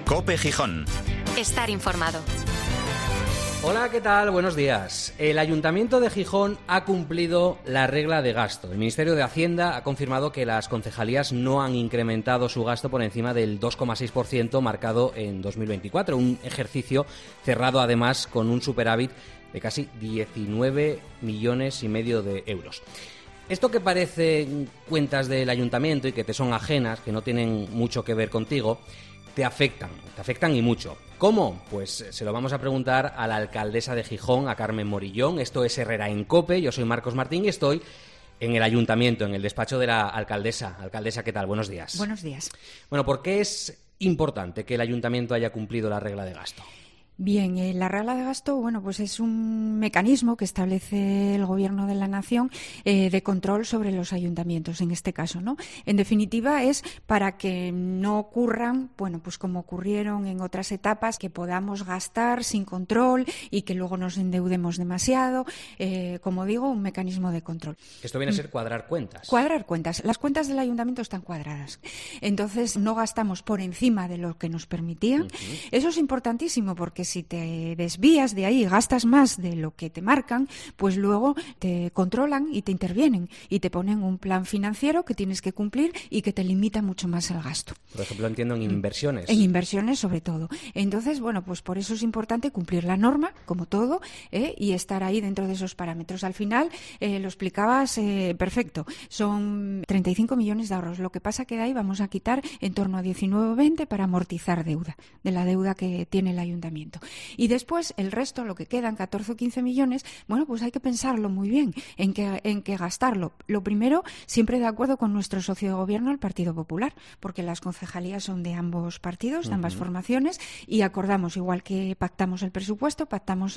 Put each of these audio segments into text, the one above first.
COPE Gijón. Estar informado. Hola, ¿qué tal? Buenos días. El Ayuntamiento de Gijón ha cumplido la regla de gasto. El Ministerio de Hacienda ha confirmado que las concejalías no han incrementado su gasto por encima del 2,6% marcado en 2024, un ejercicio cerrado además con un superávit de casi 19,5 millones de euros. Esto que parecen cuentas del Ayuntamiento y que te son ajenas, que no tienen mucho que ver contigo, te afectan y mucho. ¿Cómo? Pues se lo vamos a preguntar a la alcaldesa de Gijón, a Carmen Morillón. Esto es Herrera en COPE, yo soy Marcos Martín y estoy en el Ayuntamiento, en el despacho de la alcaldesa. Alcaldesa, ¿qué tal? Buenos días. Buenos días. Bueno, ¿por qué es importante que el Ayuntamiento haya cumplido la regla de gasto? Bien, la regla de gasto, pues es un mecanismo que establece el Gobierno de la Nación de control sobre los ayuntamientos, en este caso, ¿no? En definitiva, es para que no ocurran, pues como ocurrieron en otras etapas, que podamos gastar sin control y que luego nos endeudemos demasiado. Como digo, un mecanismo de control. Esto viene a ser cuadrar cuentas. Cuadrar cuentas. Las cuentas del ayuntamiento están cuadradas. Entonces, no gastamos por encima de lo que nos permitían. Eso es importantísimo porque si te desvías de ahí, gastas más de lo que te marcan, pues luego te controlan y te intervienen y te ponen un plan financiero que tienes que cumplir y que te limita mucho más el gasto. Por ejemplo, entiendo en inversiones. En inversiones, sobre todo. Entonces, pues por eso es importante cumplir la norma, como todo, y estar ahí dentro de esos parámetros. Al final, lo explicabas perfecto. Son 35 millones de ahorros. Lo que pasa que de ahí vamos a quitar en torno a 19 o 20 para amortizar deuda, de la deuda que tiene el ayuntamiento. Y después, el resto, lo que quedan, 14 o 15 millones, pues hay que pensarlo muy bien en qué gastarlo. Lo primero, siempre de acuerdo con nuestro socio de gobierno, el Partido Popular, porque las concejalías son de ambos partidos, de ambas formaciones, y acordamos, igual que pactamos el presupuesto, pactamos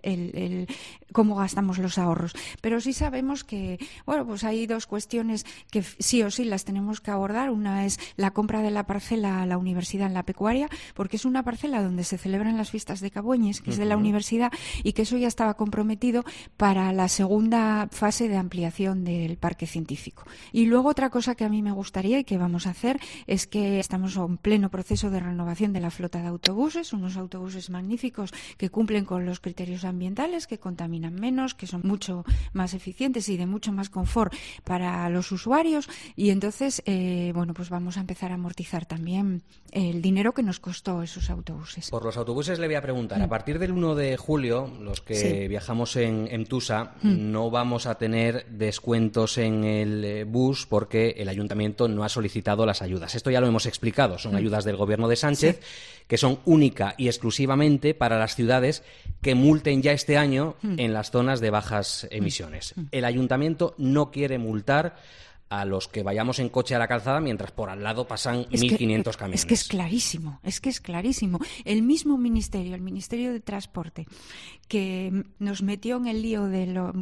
el cómo gastamos los ahorros. Pero sí sabemos que, pues hay dos cuestiones que sí o sí las tenemos que abordar. Una es la compra de la parcela a la universidad en La Pecuaria, porque es una parcela donde se celebran las fiestas de Cabueñes, que es de la universidad, y que eso ya estaba comprometido para la segunda fase de ampliación del parque científico. Y luego otra cosa que a mí me gustaría y que vamos a hacer es que estamos en pleno proceso de renovación de la flota de autobuses, unos autobuses magníficos que cumplen con los criterios ambientales, que contaminan menos, que son mucho más eficientes y de mucho más confort para los usuarios, y entonces pues vamos a empezar a amortizar también el dinero que nos costó esos autobuses. Por los autobuses le voy a preguntar, a partir del 1 de julio, los que viajamos en Tusa, no vamos a tener descuentos en el bus porque el Ayuntamiento no ha solicitado las ayudas. Esto ya lo hemos explicado, son ayudas del Gobierno de Sánchez, que son única y exclusivamente para las ciudades que multen ya este año en las zonas de bajas emisiones. El Ayuntamiento no quiere multar a los que vayamos en coche a la calzada mientras por al lado pasan 1.500 camiones. Es que es clarísimo. El mismo ministerio, el Ministerio de Transporte, que nos metió en el lío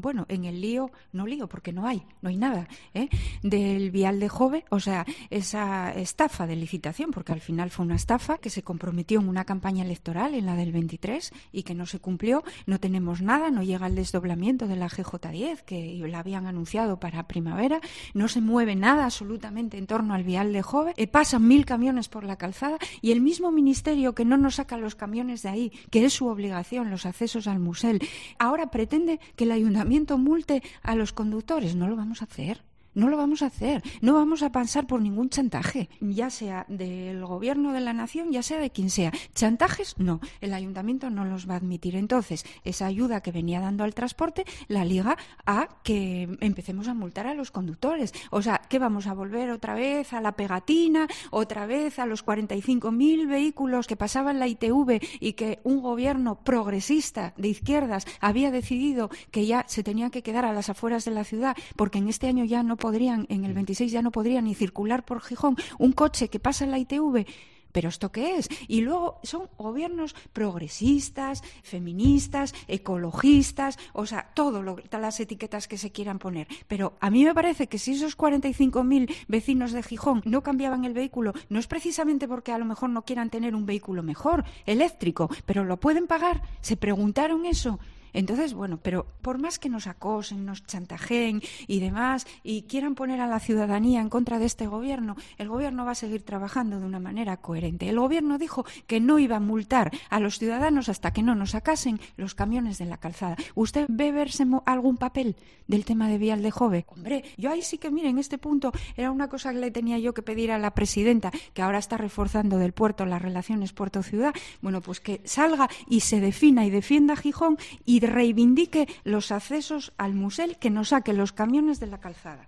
porque no hay nada, del vial de Jove, o sea, esa estafa de licitación, porque al final fue una estafa que se comprometió en una campaña electoral, en la del 23, y que no se cumplió. No tenemos nada, no llega el desdoblamiento de la GJ10, que la habían anunciado para primavera, no se mueve nada absolutamente en torno al vial de Jove, pasan 1.000 camiones por la calzada y el mismo ministerio que no nos saca los camiones de ahí, que es su obligación, los accesos al Musel, ahora pretende que el ayuntamiento multe a los conductores. No lo vamos a hacer. No lo vamos a hacer, no vamos a pasar por ningún chantaje, ya sea del Gobierno de la Nación, ya sea de quien sea. Chantajes, no, el Ayuntamiento no los va a admitir. Entonces, esa ayuda que venía dando al transporte la liga a que empecemos a multar a los conductores. O sea, ¿qué vamos a volver otra vez a la pegatina, otra vez a los 45.000 vehículos que pasaban la ITV y que un gobierno progresista de izquierdas había decidido que ya se tenía que quedar a las afueras de la ciudad porque en este año ya no podrían, en el 26 ya no podrían ni circular por Gijón un coche que pasa en la ITV? ¿Pero esto qué es? Y luego son gobiernos progresistas, feministas, ecologistas, o sea, todas las etiquetas que se quieran poner. Pero a mí me parece que si esos 45.000 vecinos de Gijón no cambiaban el vehículo, no es precisamente porque a lo mejor no quieran tener un vehículo mejor, eléctrico, pero lo pueden pagar. ¿Se preguntaron eso? Entonces, bueno, pero por más que nos acosen, nos chantajeen y demás, y quieran poner a la ciudadanía en contra de este gobierno, el gobierno va a seguir trabajando de una manera coherente. El gobierno dijo que no iba a multar a los ciudadanos hasta que no nos sacasen los camiones de la calzada. ¿Usted ve verse algún papel del tema de Vial de Jove? Hombre, yo ahí sí que, miren, este punto era una cosa que le tenía yo que pedir a la presidenta, que ahora está reforzando del puerto las relaciones puerto-ciudad, bueno, pues que salga y se defina y defienda a Gijón y reivindique los accesos al Musel, que nos saque los camiones de la calzada.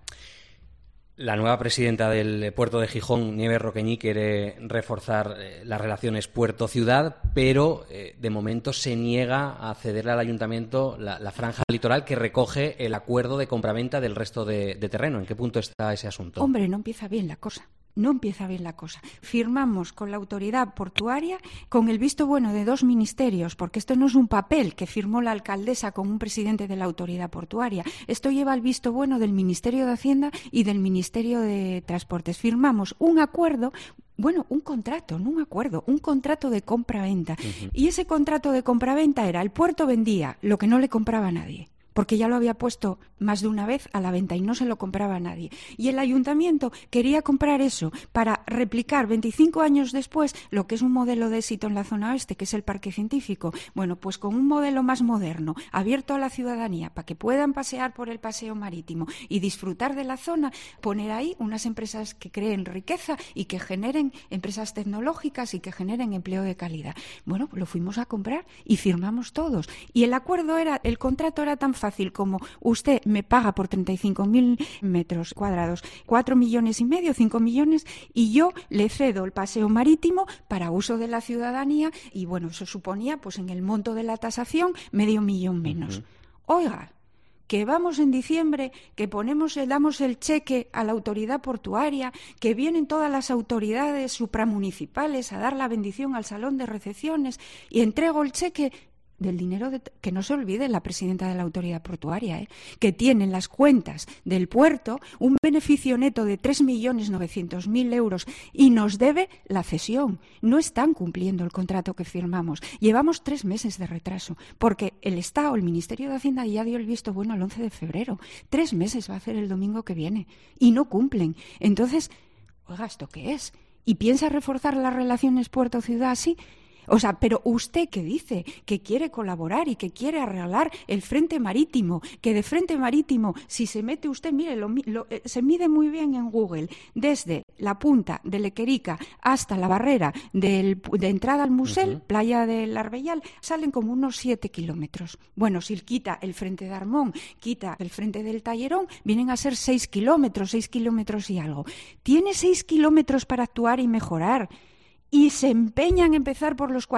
La nueva presidenta del puerto de Gijón, Nieves Roqueñi, quiere reforzar las relaciones puerto-ciudad, pero de momento se niega a cederle al ayuntamiento la franja litoral que recoge el acuerdo de compraventa del resto de terreno. ¿En qué punto está ese asunto? Hombre, no empieza bien la cosa. No empieza bien la cosa. Firmamos con la autoridad portuaria con el visto bueno de 2 ministerios, porque esto no es un papel que firmó la alcaldesa con un presidente de la autoridad portuaria. Esto lleva el visto bueno del Ministerio de Hacienda y del Ministerio de Transportes. Firmamos un acuerdo. Bueno, un contrato, no un acuerdo, un contrato de compra-venta. Y ese contrato de compra-venta era: el puerto vendía lo que no le compraba a nadie, porque ya lo había puesto más de una vez a la venta y no se lo compraba a nadie. Y el ayuntamiento quería comprar eso para replicar 25 años después lo que es un modelo de éxito en la zona oeste, que es el Parque Científico. Bueno, pues con un modelo más moderno, abierto a la ciudadanía, para que puedan pasear por el paseo marítimo y disfrutar de la zona, poner ahí unas empresas que creen riqueza y que generen empresas tecnológicas y que generen empleo de calidad. Bueno, lo fuimos a comprar y firmamos todos. Y el acuerdo era, el contrato era tan fácil como: usted me paga por 35.000 metros cuadrados 4,5 millones, 5 millones, y yo le cedo el paseo marítimo para uso de la ciudadanía, y bueno, eso suponía, pues en el monto de la tasación, 500.000 menos. Oiga, que vamos en diciembre, que damos el cheque a la autoridad portuaria, que vienen todas las autoridades supramunicipales a dar la bendición al salón de recepciones, y entrego el cheque del dinero que no se olvide la presidenta de la autoridad portuaria, que tiene en las cuentas del puerto un beneficio neto de 3.900.000 euros y nos debe la cesión. No están cumpliendo el contrato que firmamos. Llevamos 3 meses de retraso, porque el Estado, el Ministerio de Hacienda, ya dio el visto bueno el 11 de febrero. 3 meses va a hacer el domingo que viene y no cumplen. Entonces, oiga, ¿esto qué es? ¿Y piensa reforzar las relaciones puerto-ciudad así? O sea, pero usted que dice que quiere colaborar y que quiere arreglar el frente marítimo, que de frente marítimo, si se mete usted, mire, se mide muy bien en Google, desde la punta de Lequerica hasta la barrera de entrada al Musel, playa del Arbellal, salen como unos 7 kilómetros. Bueno, si quita el frente de Armón, quita el frente del Tallerón, vienen a ser 6 kilómetros y algo. Tiene 6 kilómetros para actuar y mejorar. Y se empeñan en empezar por los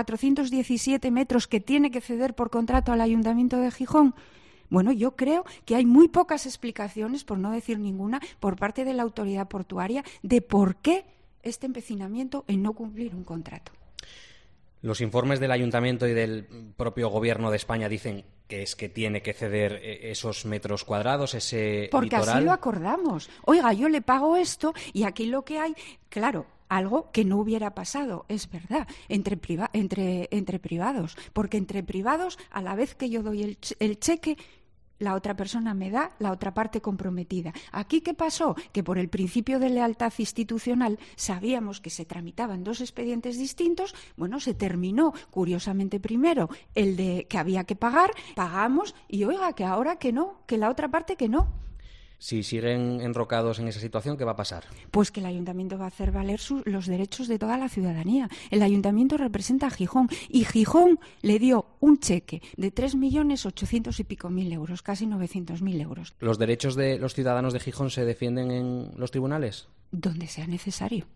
417 metros que tiene que ceder por contrato al Ayuntamiento de Gijón. Bueno, yo creo que hay muy pocas explicaciones, por no decir ninguna, por parte de la autoridad portuaria de por qué este empecinamiento en no cumplir un contrato. Los informes del Ayuntamiento y del propio Gobierno de España dicen que es que tiene que ceder esos metros cuadrados, ese porque litoral. Así lo acordamos. Oiga, yo le pago esto y aquí lo que hay, claro, algo que no hubiera pasado, es verdad, entre privados, porque entre privados, a la vez que yo doy el cheque, la otra persona me da la otra parte comprometida. ¿Aquí qué pasó? Que por el principio de lealtad institucional sabíamos que se tramitaban 2 expedientes distintos. Bueno, se terminó, curiosamente, primero el de que había que pagar, pagamos, y oiga, que ahora que no, que la otra parte que no. Si siguen enrocados en esa situación, ¿qué va a pasar? Pues que el Ayuntamiento va a hacer valer los derechos de toda la ciudadanía. El Ayuntamiento representa a Gijón y Gijón le dio un cheque de 3.800.000 y pico euros, casi 900.000 euros. ¿Los derechos de los ciudadanos de Gijón se defienden en los tribunales? Donde sea necesario.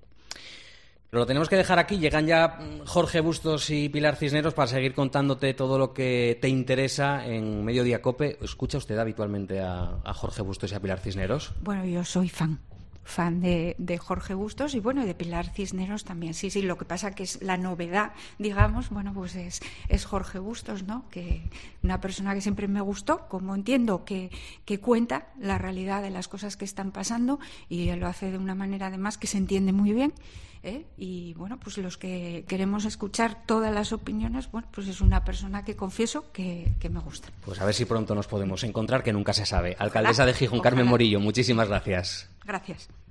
Lo tenemos que dejar aquí. Llegan ya Jorge Bustos y Pilar Cisneros para seguir contándote todo lo que te interesa en Mediodía COPE. ¿Escucha usted habitualmente a Jorge Bustos y a Pilar Cisneros? Bueno, yo soy fan fan de Jorge Bustos y bueno, de Pilar Cisneros también. Sí, lo que pasa que es la novedad, digamos, bueno, pues es Jorge Bustos, ¿no? Que una persona que siempre me gustó, como entiendo que cuenta la realidad de las cosas que están pasando y lo hace de una manera además que se entiende muy bien. Y bueno, pues los que queremos escuchar todas las opiniones, bueno, pues es una persona que confieso que me gusta. Pues a ver si pronto nos podemos encontrar, que nunca se sabe. Alcaldesa de Gijón, Carmen Morillo, muchísimas gracias. Gracias.